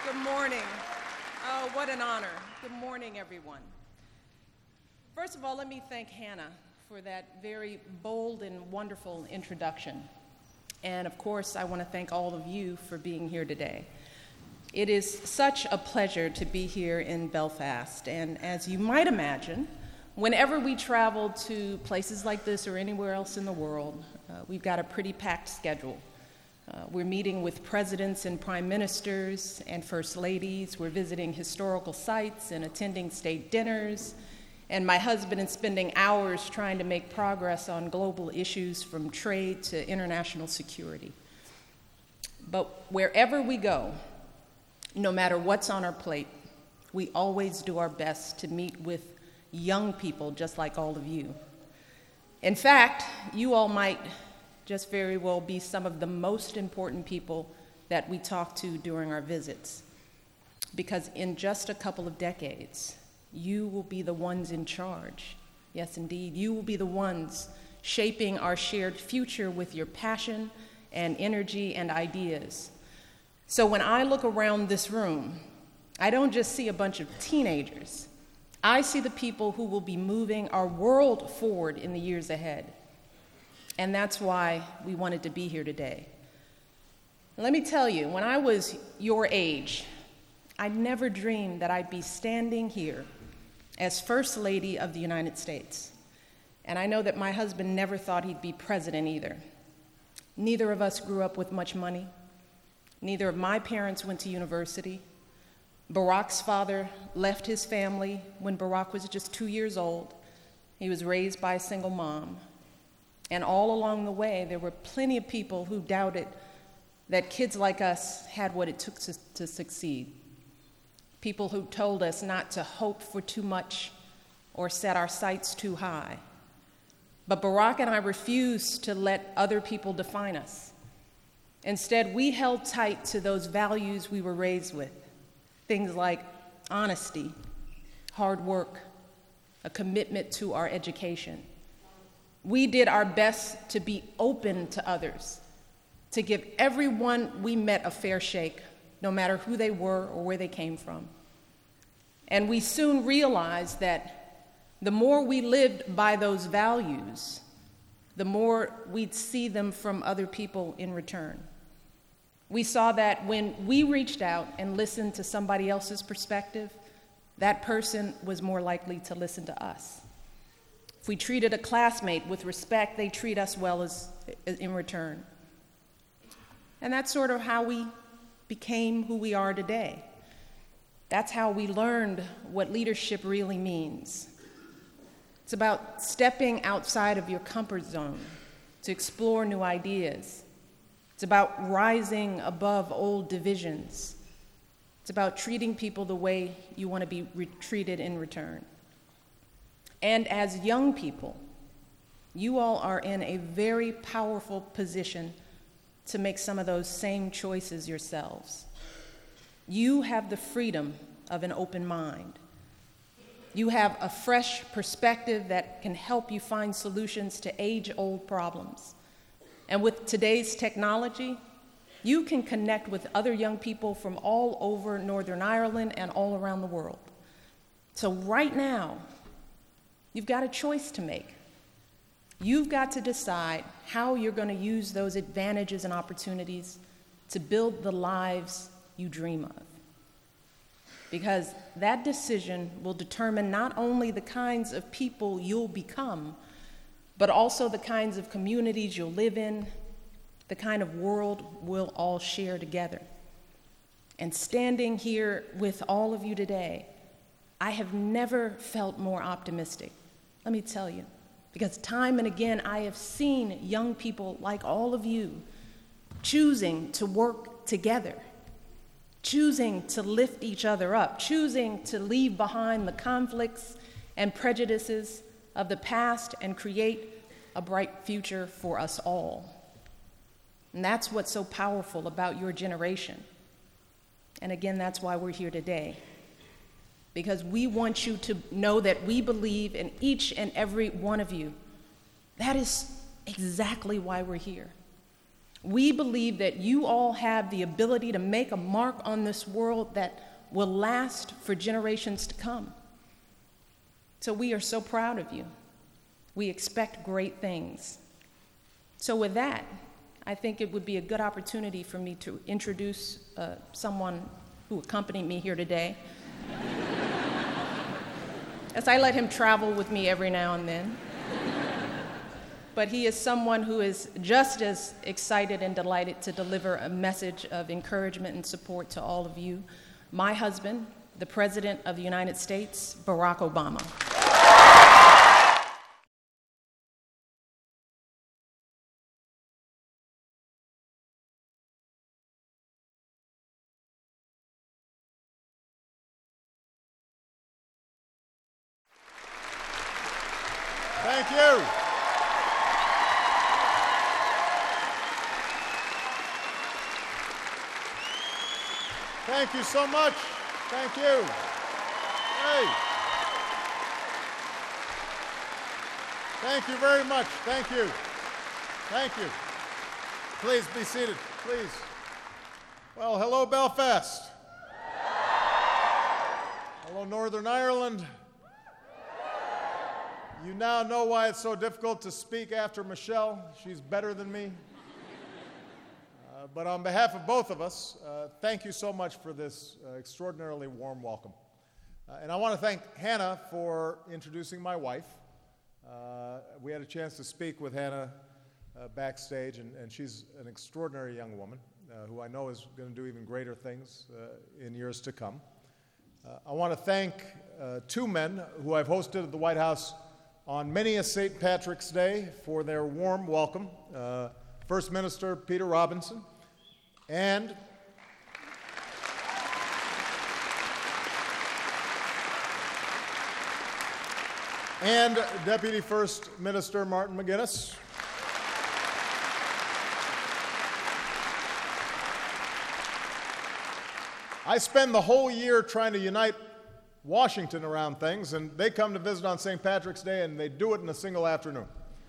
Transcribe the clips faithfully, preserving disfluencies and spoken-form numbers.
Good morning. Oh, what an honor. Good morning, everyone. First of all, let me thank Hannah for that very bold and wonderful introduction. And of course, I want to thank all of you for being here today. It is such a pleasure to be here in Belfast. And as you might imagine, whenever we travel to places like this or anywhere else in the world, uh, we've got a pretty packed schedule. Uh, we're meeting with presidents and prime ministers and first ladies. We're visiting historical sites and attending state dinners. And my husband is spending hours trying to make progress on global issues from trade to international security. But wherever we go, no matter what's on our plate, we always do our best to meet with young people just like all of you. In fact, you all might just very well be some of the most important people that we talk to during our visits. Because in just a couple of decades, you will be the ones in charge. Yes, indeed, you will be the ones shaping our shared future with your passion and energy and ideas. So when I look around this room, I don't just see a bunch of teenagers. I see the people who will be moving our world forward in the years ahead. And that's why we wanted to be here today. Let me tell you, when I was your age, I never dreamed that I'd be standing here as First Lady of the United States. And I know that my husband never thought he'd be president either. Neither of us grew up with much money. Neither of my parents went to university. Barack's father left his family when Barack was just two years old. He was raised by a single mom. And all along the way, there were plenty of people who doubted that kids like us had what it took to, to succeed. People who told us not to hope for too much or set our sights too high. But Barack and I refused to let other people define us. Instead, we held tight to those values we were raised with. Things like honesty, hard work, a commitment to our education. We did our best to be open to others, to give everyone we met a fair shake, no matter who they were or where they came from. And we soon realized that the more we lived by those values, the more we'd see them from other people in return. We saw that when we reached out and listened to somebody else's perspective, that person was more likely to listen to us. If we treated a classmate with respect, they treat us well as, in return. And that's sort of how we became who we are today. That's how we learned what leadership really means. It's about stepping outside of your comfort zone to explore new ideas. It's about rising above old divisions. It's about treating people the way you want to be re- treated in return. And as young people, you all are in a very powerful position to make some of those same choices yourselves. You have the freedom of an open mind. You have a fresh perspective that can help you find solutions to age-old problems. And with today's technology, you can connect with other young people from all over Northern Ireland and all around the world. So right now, you've got a choice to make. You've got to decide how you're going to use those advantages and opportunities to build the lives you dream of. Because that decision will determine not only the kinds of people you'll become, but also the kinds of communities you'll live in, the kind of world we'll all share together. And standing here with all of you today, I have never felt more optimistic. Let me tell you, because time and again I have seen young people like all of you choosing to work together, choosing to lift each other up, choosing to leave behind the conflicts and prejudices of the past and create a bright future for us all. And that's what's so powerful about your generation. And again, that's why we're here today. Because we want you to know that we believe in each and every one of you. That is exactly why we're here. We believe that you all have the ability to make a mark on this world that will last for generations to come. So we are so proud of you. We expect great things. So with that, I think it would be a good opportunity for me to introduce uh, someone who accompanied me here today, as I let him travel with me every now and then. But he is someone who is just as excited and delighted to deliver a message of encouragement and support to all of you. My husband, the President of the United States, Barack Obama. Thank you. Thank you so much. Thank you. Hey. Thank you very much. Thank you. Thank you. Please be seated, please. Well, hello, Belfast. Hello, Northern Ireland. You now know why it's so difficult to speak after Michelle. She's better than me. Uh, but on behalf of both of us, uh, thank you so much for this uh, extraordinarily warm welcome. Uh, and I want to thank Hannah for introducing my wife. Uh, we had a chance to speak with Hannah uh, backstage, and, and she's an extraordinary young woman uh, who I know is going to do even greater things uh, in years to come. Uh, I want to thank uh, two men who I've hosted at the White House on many a Saint Patrick's Day for their warm welcome. Uh, First Minister Peter Robinson and and Deputy First Minister Martin McGuinness. I spend the whole year trying to unite Washington around things, and they come to visit on Saint Patrick's Day, and they do it in a single afternoon.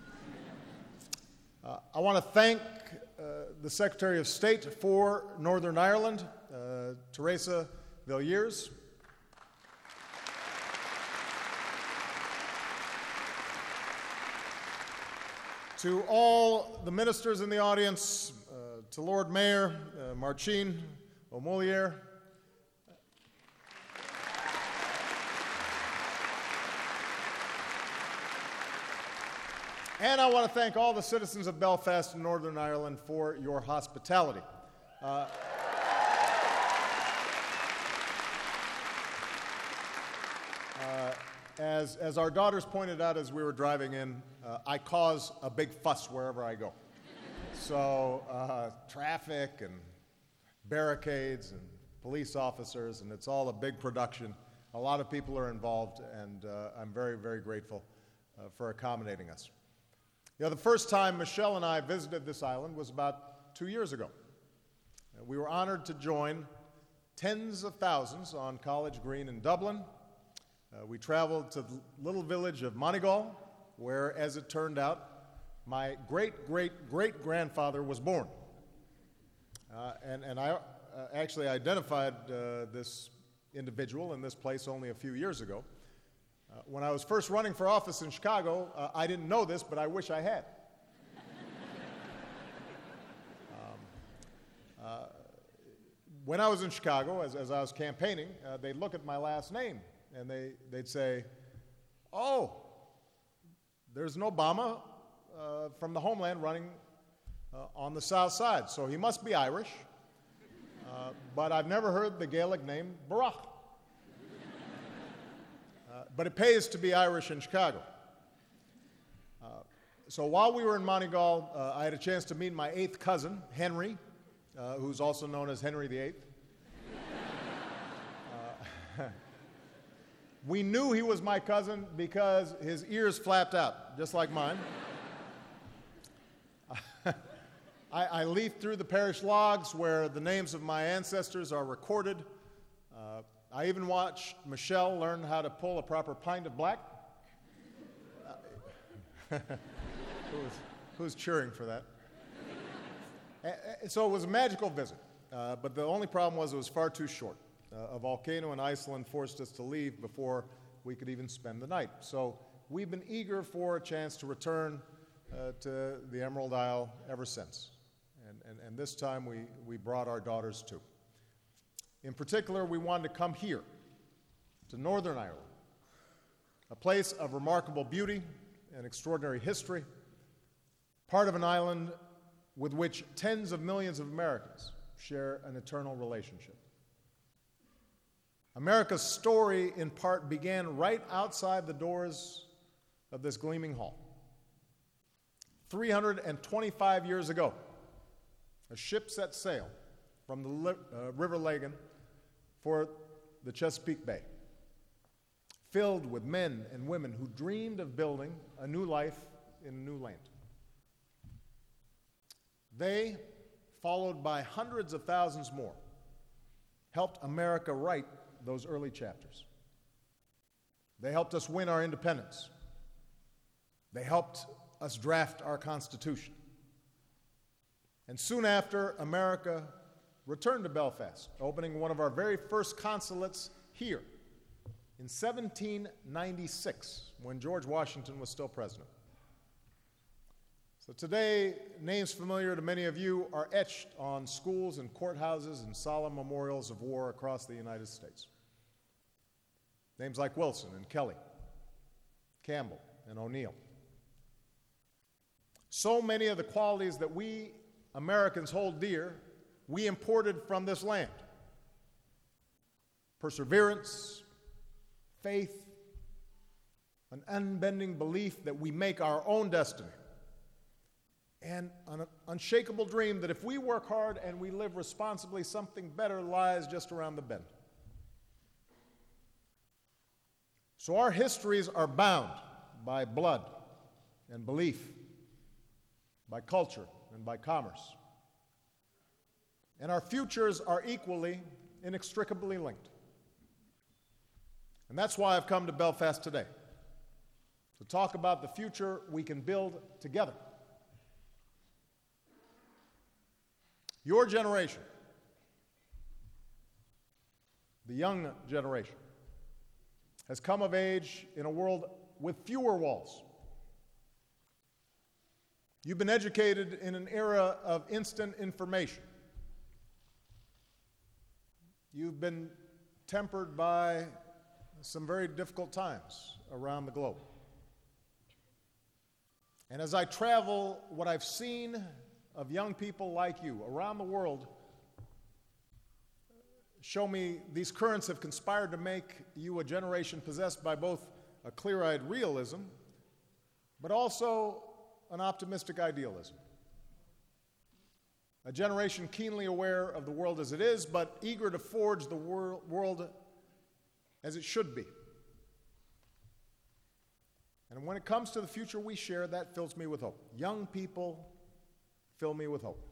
Uh, I want to thank uh, the Secretary of State for Northern Ireland, uh, Teresa Villiers. To all the ministers in the audience, uh, to Lord Mayor uh, Marcin O'Mulier, and I want to thank all the citizens of Belfast and Northern Ireland for your hospitality. Uh, uh, as, as our daughters pointed out as we were driving in, uh, I cause a big fuss wherever I go. So uh, traffic and barricades and police officers, and it's all a big production. A lot of people are involved, and uh, I'm very, very grateful uh, for accommodating us. You know, the first time Michelle and I visited this island was about two years ago. Uh, we were honored to join tens of thousands on College Green in Dublin. Uh, we traveled to the little village of Moneygall, where, as it turned out, my great-great-great-grandfather was born. Uh, and, and I uh, actually identified uh, this individual in this place only a few years ago. Uh, when I was first running for office in Chicago, uh, I didn't know this, but I wish I had. um, uh, when I was in Chicago, as, as I was campaigning, uh, they'd look at my last name, and they, they'd say, oh, there's an Obama uh, from the homeland running uh, on the south side, so he must be Irish, uh, but I've never heard the Gaelic name Barack. Uh, but it pays to be Irish in Chicago. Uh, so while we were in Moneygall, uh, I had a chance to meet my eighth cousin, Henry, uh, who's also known as Henry the Eighth. Uh, we knew he was my cousin because his ears flapped out, just like mine. I, I leafed through the parish logs where the names of my ancestors are recorded. Uh, I even watched Michelle learn how to pull a proper pint of black. Uh, who's, who's cheering for that? So it was a magical visit, uh, but the only problem was it was far too short. Uh, a volcano in Iceland forced us to leave before we could even spend the night. So we've been eager for a chance to return uh, to the Emerald Isle ever since. And, and, and this time we, we brought our daughters too. In particular, we wanted to come here, to Northern Ireland, a place of remarkable beauty and extraordinary history, part of an island with which tens of millions of Americans share an eternal relationship. America's story, in part, began right outside the doors of this gleaming hall. three hundred twenty-five years ago, a ship set sail from the li- uh, River Lagan for the Chesapeake Bay, filled with men and women who dreamed of building a new life in a new land. They, followed by hundreds of thousands more, helped America write those early chapters. They helped us win our independence. They helped us draft our Constitution. And soon after, America returned to Belfast, opening one of our very first consulates here in seventeen ninety-six, when George Washington was still president. So today, names familiar to many of you are etched on schools and courthouses and solemn memorials of war across the United States. Names like Wilson and Kelly, Campbell and O'Neill. So many of the qualities that we Americans hold dear, we imported from this land. Perseverance, faith, an unbending belief that we make our own destiny, and an unshakable dream that if we work hard and we live responsibly, something better lies just around the bend. So our histories are bound by blood and belief, by culture and by commerce. And our futures are equally, inextricably linked. And that's why I've come to Belfast today, to talk about the future we can build together. Your generation, the young generation, has come of age in a world with fewer walls. You've been educated in an era of instant information. You've been tempered by some very difficult times around the globe. And as I travel, what I've seen of young people like you around the world show me these currents have conspired to make you a generation possessed by both a clear-eyed realism, but also an optimistic idealism. A generation keenly aware of the world as it is, but eager to forge the wor- world as it should be. And when it comes to the future we share, that fills me with hope. Young people fill me with hope.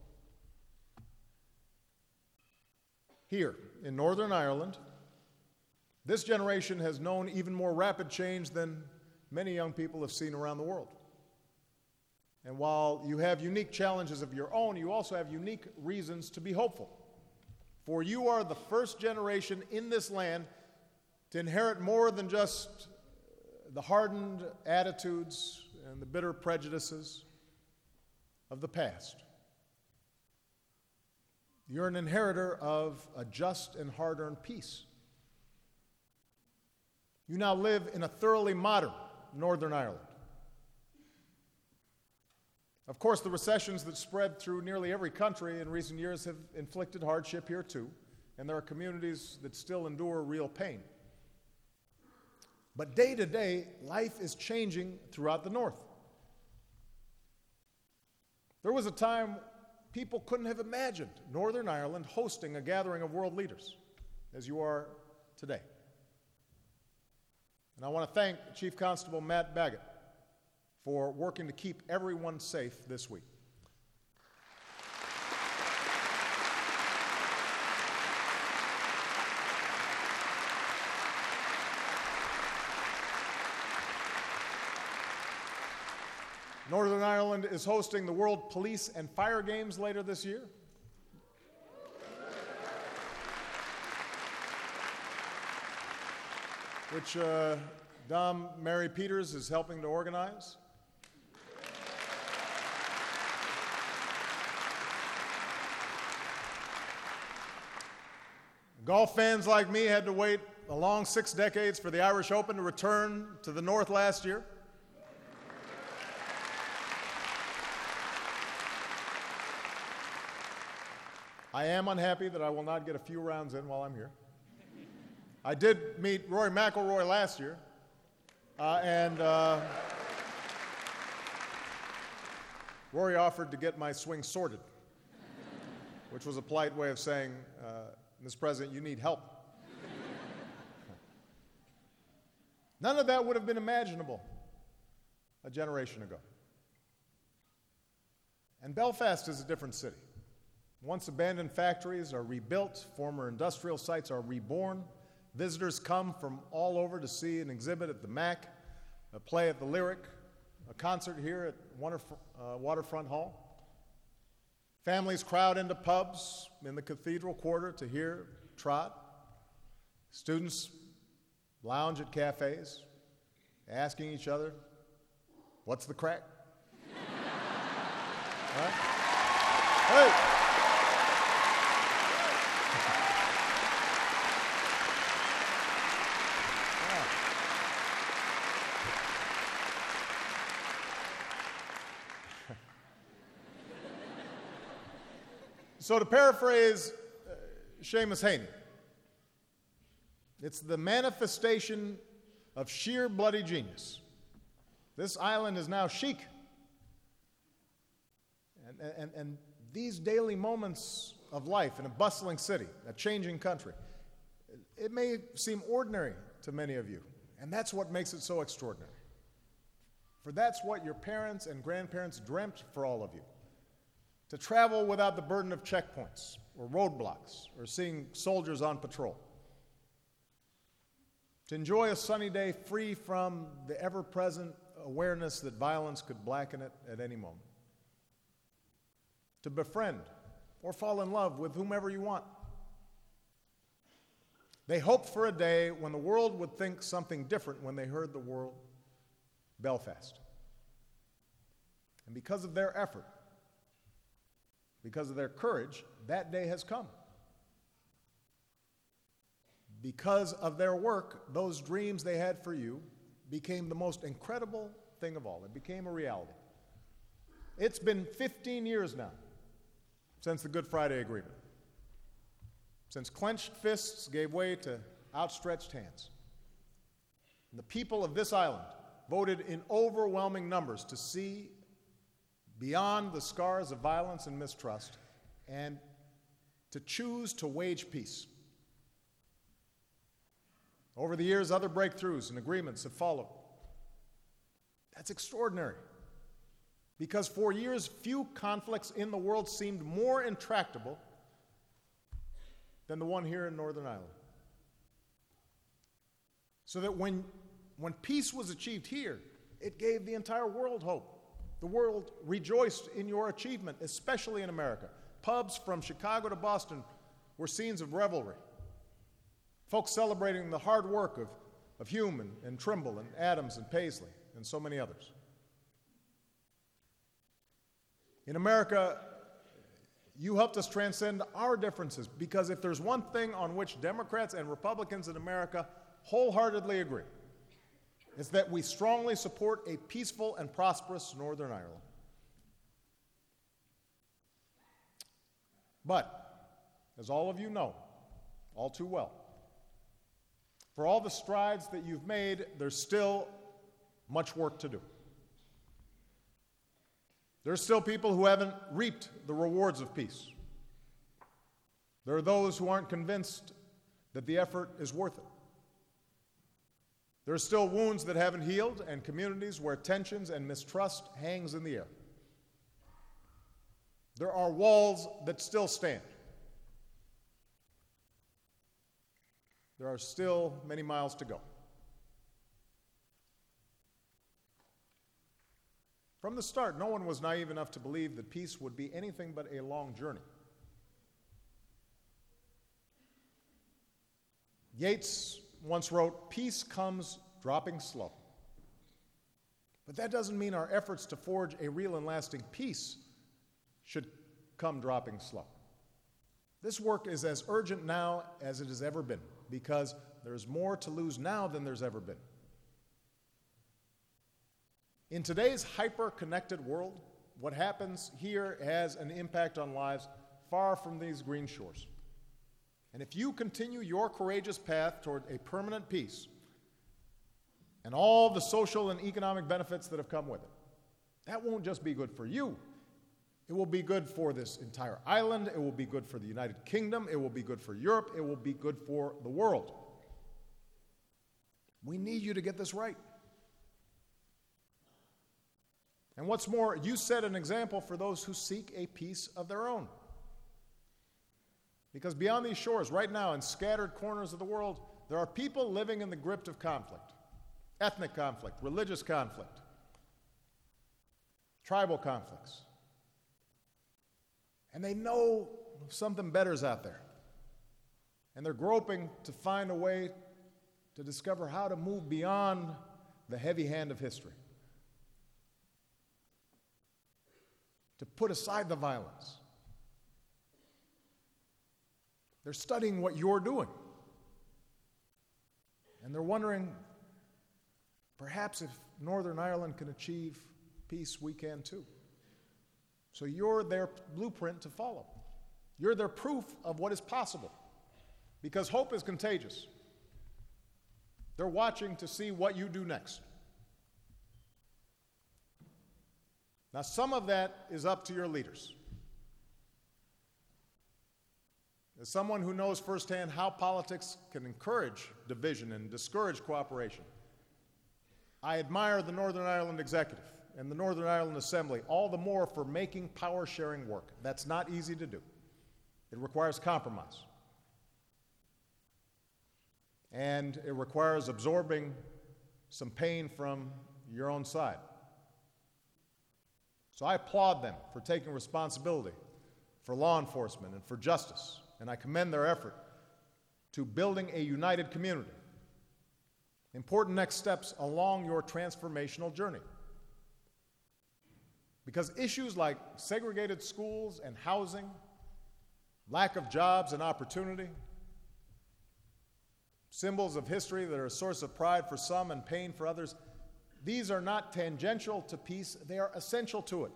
Here in Northern Ireland, this generation has known even more rapid change than many young people have seen around the world. And while you have unique challenges of your own, you also have unique reasons to be hopeful. For you are the first generation in this land to inherit more than just the hardened attitudes and the bitter prejudices of the past. You're an inheritor of a just and hard-earned peace. You now live in a thoroughly modern Northern Ireland. Of course, the recessions that spread through nearly every country in recent years have inflicted hardship here too, and there are communities that still endure real pain. But day to day, life is changing throughout the North. There was a time people couldn't have imagined Northern Ireland hosting a gathering of world leaders, as you are today. And I want to thank Chief Constable Matt Baggett for working to keep everyone safe this week. Northern Ireland is hosting the World Police and Fire Games later this year. Which uh, Dom Mary Peters is helping to organize. Golf fans like me had to wait a long six decades for the Irish Open to return to the North last year. I am unhappy that I will not get a few rounds in while I'm here. I did meet Rory McIlroy last year, uh, and uh, Rory offered to get my swing sorted, which was a polite way of saying, uh, Mister President, you need help. None of that would have been imaginable a generation ago. And Belfast is a different city. Once abandoned factories are rebuilt, former industrial sites are reborn. Visitors come from all over to see an exhibit at the M A C, a play at the Lyric, a concert here at Waterf- uh, Waterfront Hall. Families crowd into pubs in the Cathedral Quarter to hear trot. Students lounge at cafes, asking each other, what's the crack? Right? Hey! So to paraphrase uh, Seamus Heaney, it's the manifestation of sheer bloody genius. This island is now chic. And, and, and these daily moments of life in a bustling city, a changing country, it may seem ordinary to many of you, and that's what makes it so extraordinary. For that's what your parents and grandparents dreamt for all of you. To travel without the burden of checkpoints or roadblocks or seeing soldiers on patrol. To enjoy a sunny day free from the ever-present awareness that violence could blacken it at any moment. To befriend or fall in love with whomever you want. They hoped for a day when the world would think something different when they heard the word Belfast. And because of their effort, because of their courage, that day has come. Because of their work, those dreams they had for you became the most incredible thing of all. It became a reality. It's been fifteen years now since the Good Friday Agreement, since clenched fists gave way to outstretched hands. And the people of this island voted in overwhelming numbers to see beyond the scars of violence and mistrust, and to choose to wage peace. Over the years, other breakthroughs and agreements have followed. That's extraordinary, because for years, few conflicts in the world seemed more intractable than the one here in Northern Ireland. So that when, when peace was achieved here, it gave the entire world hope. The world rejoiced in your achievement, especially in America. Pubs from Chicago to Boston were scenes of revelry. Folks celebrating the hard work of, of Hume and, and Trimble and Adams and Paisley and so many others. In America, you helped us transcend our differences, because if there's one thing on which Democrats and Republicans in America wholeheartedly agree, it's that we strongly support a peaceful and prosperous Northern Ireland. But, as all of you know, all too well, for all the strides that you've made, there's still much work to do. There's still people who haven't reaped the rewards of peace. There are those who aren't convinced that the effort is worth it. There are still wounds that haven't healed, and communities where tensions and mistrust hangs in the air. There are walls that still stand. There are still many miles to go. From the start, no one was naive enough to believe that peace would be anything but a long journey. Yeats once wrote, "Peace comes dropping slow." But that doesn't mean our efforts to forge a real and lasting peace should come dropping slow. This work is as urgent now as it has ever been, because there's more to lose now than there's ever been. In today's hyper-connected world, what happens here has an impact on lives far from these green shores. And if you continue your courageous path toward a permanent peace and all the social and economic benefits that have come with it, that won't just be good for you. It will be good for this entire island. It will be good for the United Kingdom. It will be good for Europe. It will be good for the world. We need you to get this right. And what's more, you set an example for those who seek a peace of their own. Because beyond these shores, right now, in scattered corners of the world, there are people living in the grip of conflict. Ethnic conflict, religious conflict, tribal conflicts. And they know something better's out there. And they're groping to find a way to discover how to move beyond the heavy hand of history. To put aside the violence. They're studying what you're doing. And they're wondering, perhaps if Northern Ireland can achieve peace, we can too. So you're their blueprint to follow. You're their proof of what is possible. Because hope is contagious. They're watching to see what you do next. Now, some of that is up to your leaders. As someone who knows firsthand how politics can encourage division and discourage cooperation, I admire the Northern Ireland Executive and the Northern Ireland Assembly all the more for making power sharing work. That's not easy to do. It requires compromise. And it requires absorbing some pain from your own side. So I applaud them for taking responsibility for law enforcement and for justice, and I commend their effort to building a united community. Important next steps along your transformational journey. Because issues like segregated schools and housing, lack of jobs and opportunity, symbols of history that are a source of pride for some and pain for others, these are not tangential to peace, they are essential to it.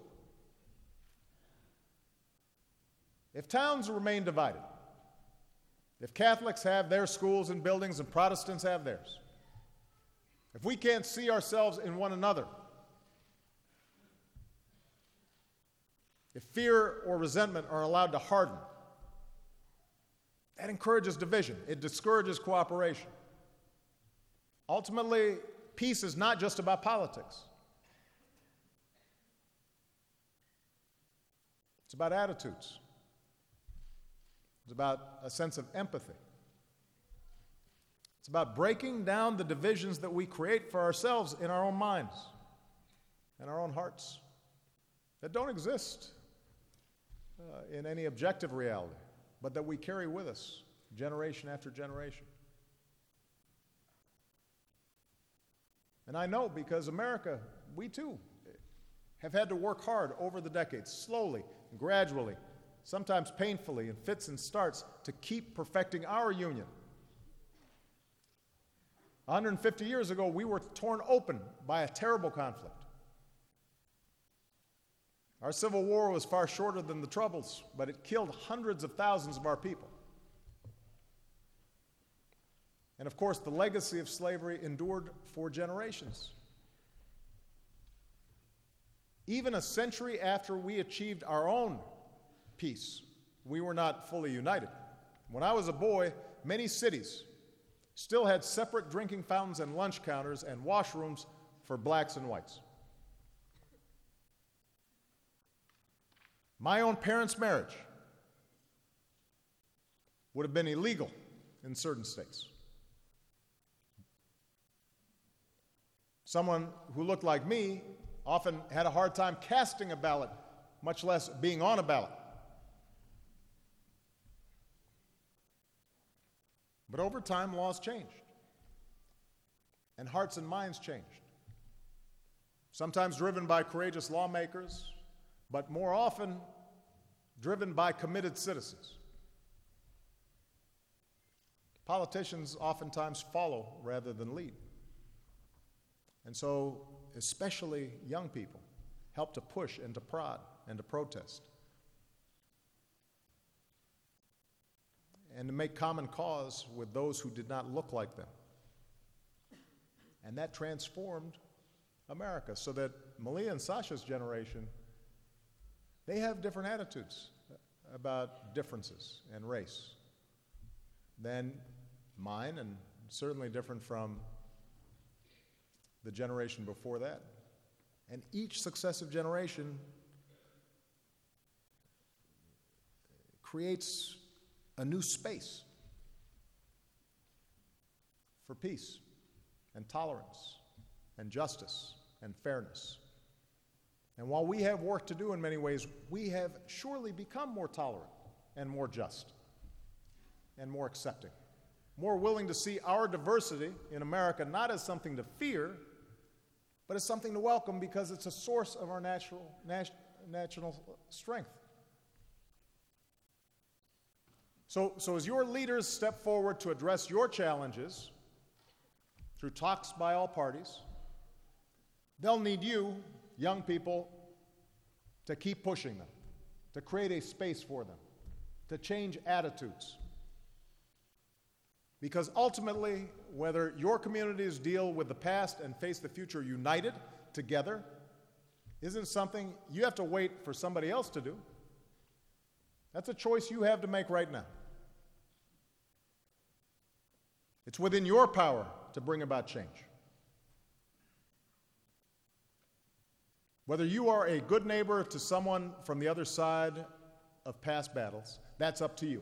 If towns remain divided, if Catholics have their schools and buildings and Protestants have theirs, if we can't see ourselves in one another, if fear or resentment are allowed to harden, that encourages division. It discourages cooperation. Ultimately, peace is not just about politics. It's about attitudes. It's about a sense of empathy. It's about breaking down the divisions that we create for ourselves in our own minds and our own hearts that don't exist uh, in any objective reality, but that we carry with us generation after generation. And I know because America, we too, have had to work hard over the decades, slowly and gradually, sometimes painfully in fits and starts, to keep perfecting our union. one hundred fifty years ago, we were torn open by a terrible conflict. Our Civil War was far shorter than the Troubles, but it killed hundreds of thousands of our people. And of course, the legacy of slavery endured for generations. Even a century after we achieved our own peace, we were not fully united. When I was a boy, many cities still had separate drinking fountains and lunch counters and washrooms for blacks and whites. My own parents' marriage would have been illegal in certain states. Someone who looked like me often had a hard time casting a ballot, much less being on a ballot. But over time, laws changed, and hearts and minds changed. Sometimes driven by courageous lawmakers, but more often driven by committed citizens. Politicians oftentimes follow rather than lead. And so, especially young people, help to push and to prod and to protest. And to make common cause with those who did not look like them. And that transformed America, so that Malia and Sasha's generation, they have different attitudes about differences and race than mine, and certainly different from the generation before that. And each successive generation creates a new space for peace and tolerance and justice and fairness. And while we have work to do in many ways, we have surely become more tolerant and more just and more accepting, more willing to see our diversity in America not as something to fear, but as something to welcome, because it's a source of our natural, nat- national strength. So, so as your leaders step forward to address your challenges through talks by all parties, they'll need you, young people, to keep pushing them, to create a space for them, to change attitudes. Because ultimately, whether your communities deal with the past and face the future united together isn't something you have to wait for somebody else to do. That's a choice you have to make right now. It's within your power to bring about change. Whether you are a good neighbor to someone from the other side of past battles, that's up to you.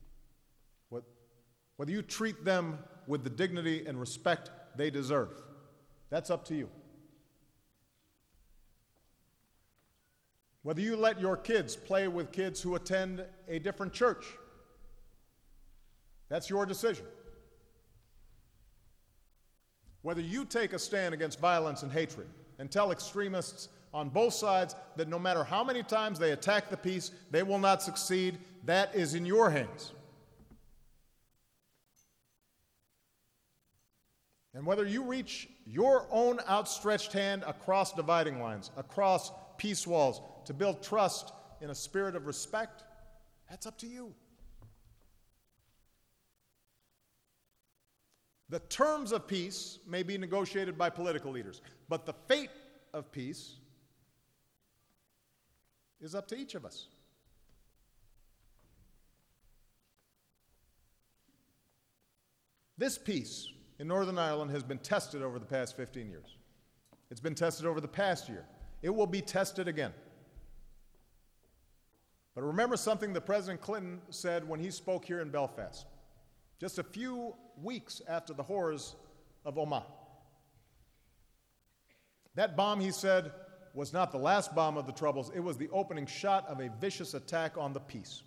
Whether you treat them with the dignity and respect they deserve, that's up to you. Whether you let your kids play with kids who attend a different church, that's your decision. Whether you take a stand against violence and hatred and tell extremists on both sides that no matter how many times they attack the peace, they will not succeed, that is in your hands. And whether you reach your own outstretched hand across dividing lines, across peace walls, to build trust in a spirit of respect, that's up to you. The terms of peace may be negotiated by political leaders, but the fate of peace is up to each of us. This peace in Northern Ireland has been tested over the past fifteen years. It's been tested over the past year. It will be tested again. But remember something that President Clinton said when he spoke here in Belfast, just a few weeks after the horrors of Omagh. That bomb, he said, was not the last bomb of the Troubles. It was the opening shot of a vicious attack on the peace.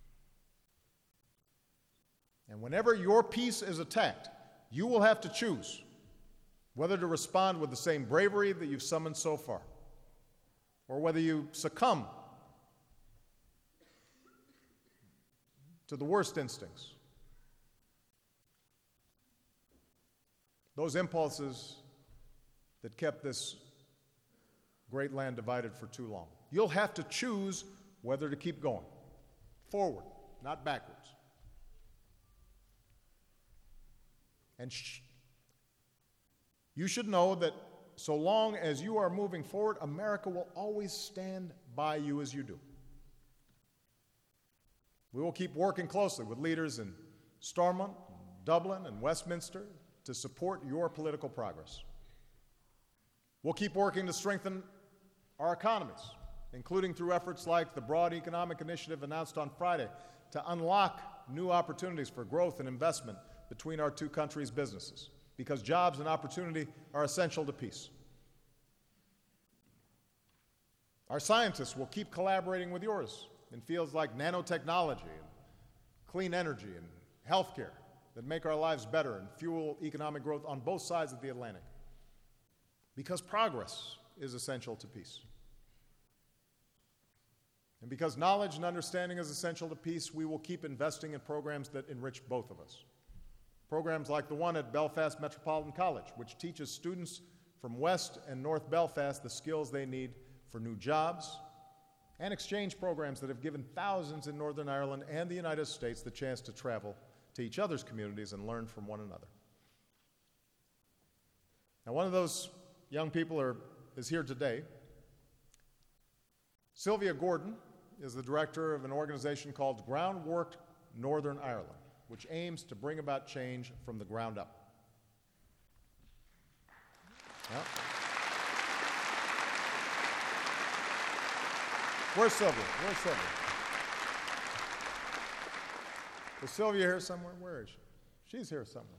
And whenever your peace is attacked, you will have to choose whether to respond with the same bravery that you've summoned so far, or whether you succumb to the worst instincts, those impulses that kept this great land divided for too long. You'll have to choose whether to keep going, forward, not backwards. And sh- you should know that so long as you are moving forward, America will always stand by you as you do. We will keep working closely with leaders in Stormont, Dublin, and Westminster to support your political progress. We'll keep working to strengthen our economies, including through efforts like the Broad Economic Initiative announced on Friday to unlock new opportunities for growth and investment between our two countries' businesses, because jobs and opportunity are essential to peace. Our scientists will keep collaborating with yours in fields like nanotechnology and clean energy and healthcare that make our lives better and fuel economic growth on both sides of the Atlantic. Because progress is essential to peace. And because knowledge and understanding is essential to peace, we will keep investing in programs that enrich both of us. Programs like the one at Belfast Metropolitan College, which teaches students from West and North Belfast the skills they need for new jobs, and exchange programs that have given thousands in Northern Ireland and the United States the chance to travel to each other's communities and learn from one another. Now, one of those young people are, is here today. Sylvia Gordon is the director of an organization called Groundwork Northern Ireland, which aims to bring about change from the ground up. Yeah. Where's Sylvia? Where's Sylvia? Is Sylvia here somewhere? Where is she? She's here somewhere.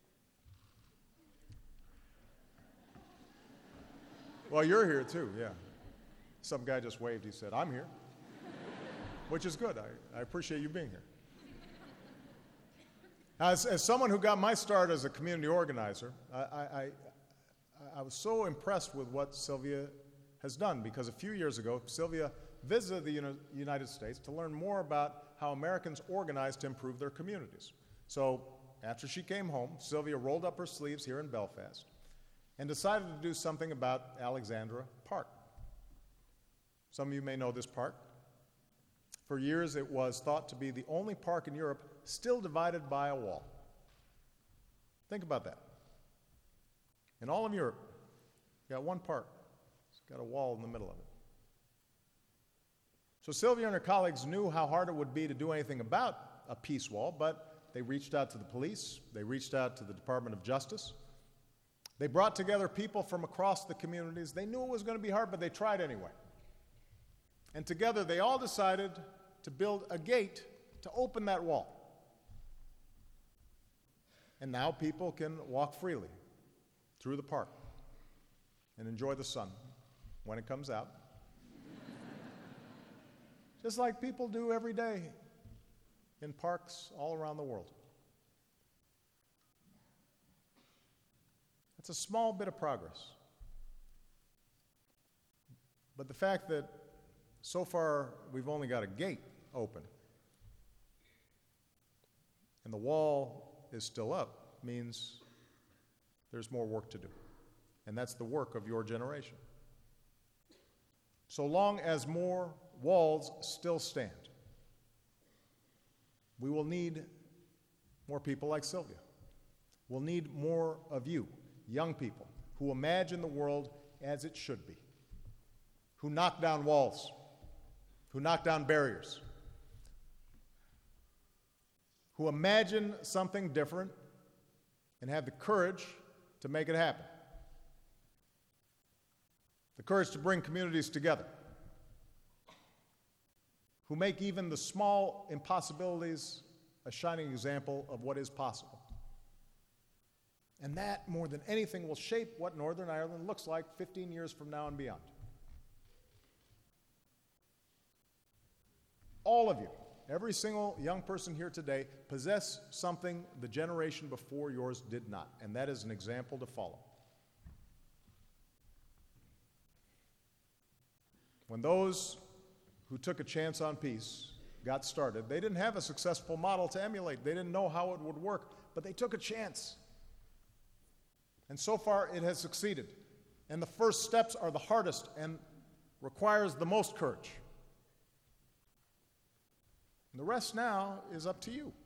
Well, you're here too, yeah. Some guy just waved. He said, I'm here, which is good. I, I appreciate you being here. As, as someone who got my start as a community organizer, I, I, I, I was so impressed with what Sylvia has done, because a few years ago, Sylvia visited the Uni- United States to learn more about how Americans organize to improve their communities. So after she came home, Sylvia rolled up her sleeves here in Belfast and decided to do something about Alexandra Park. Some of you may know this park. For years, it was thought to be the only park in Europe still divided by a wall. Think about that. In all of Europe, you got one park. It's got a wall in the middle of it. So Sylvia and her colleagues knew how hard it would be to do anything about a peace wall, but they reached out to the police, they reached out to the Department of Justice. They brought together people from across the communities. They knew it was going to be hard, but they tried anyway. And together they all decided to build a gate to open that wall. And now people can walk freely through the park and enjoy the sun when it comes out. Just like people do every day in parks all around the world. It's a small bit of progress. But the fact that so far we've only got a gate open and the wall is still up means there's more work to do. And that's the work of your generation. So long as more walls still stand, we will need more people like Sylvia. We'll need more of you, young people, who imagine the world as it should be, who knock down walls, who knock down barriers, who imagine something different and have the courage to make it happen. The courage to bring communities together, who make even the small impossibilities a shining example of what is possible. And that, more than anything, will shape what Northern Ireland looks like fifteen years from now and beyond. All of you, every single young person here today, possess something the generation before yours did not, and that is an example to follow. When those who took a chance on peace got started, they didn't have a successful model to emulate. They didn't know how it would work, but they took a chance. And so far, it has succeeded. And the first steps are the hardest and requires the most courage. And the rest now is up to you.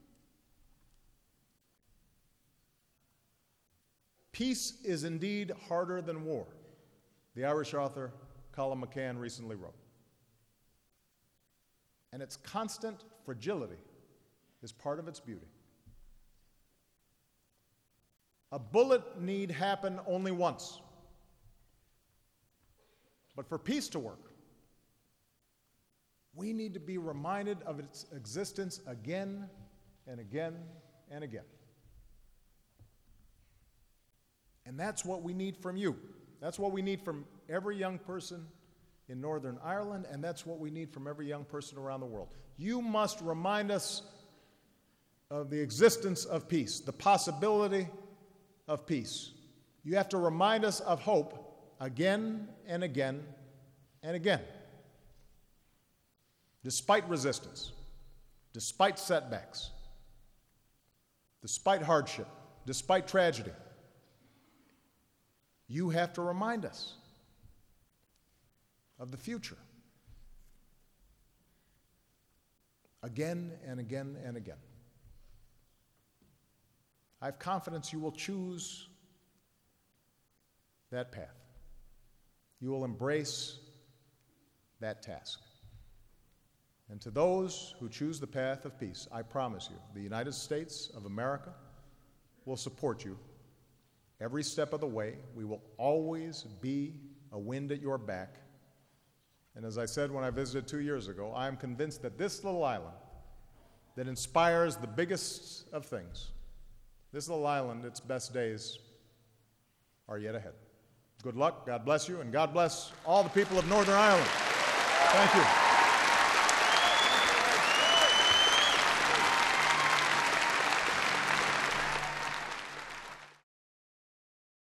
Peace is indeed harder than war, the Irish author Colin McCann recently wrote. And its constant fragility is part of its beauty. A bullet need happen only once. But for peace to work, we need to be reminded of its existence again and again and again. And that's what we need from you. That's what we need from every young person in Northern Ireland, and that's what we need from every young person around the world. You must remind us of the existence of peace, the possibility of peace. You have to remind us of hope again and again and again. Despite resistance, despite setbacks, despite hardship, despite tragedy, you have to remind us of the future. Again and again and again. I have confidence you will choose that path. You will embrace that task. And to those who choose the path of peace, I promise you, the United States of America will support you every step of the way. We will always be a wind at your back. And as I said when I visited two years ago, I am convinced that this little island that inspires the biggest of things, this little island, its best days are yet ahead. Good luck, God bless you, and God bless all the people of Northern Ireland. Thank you.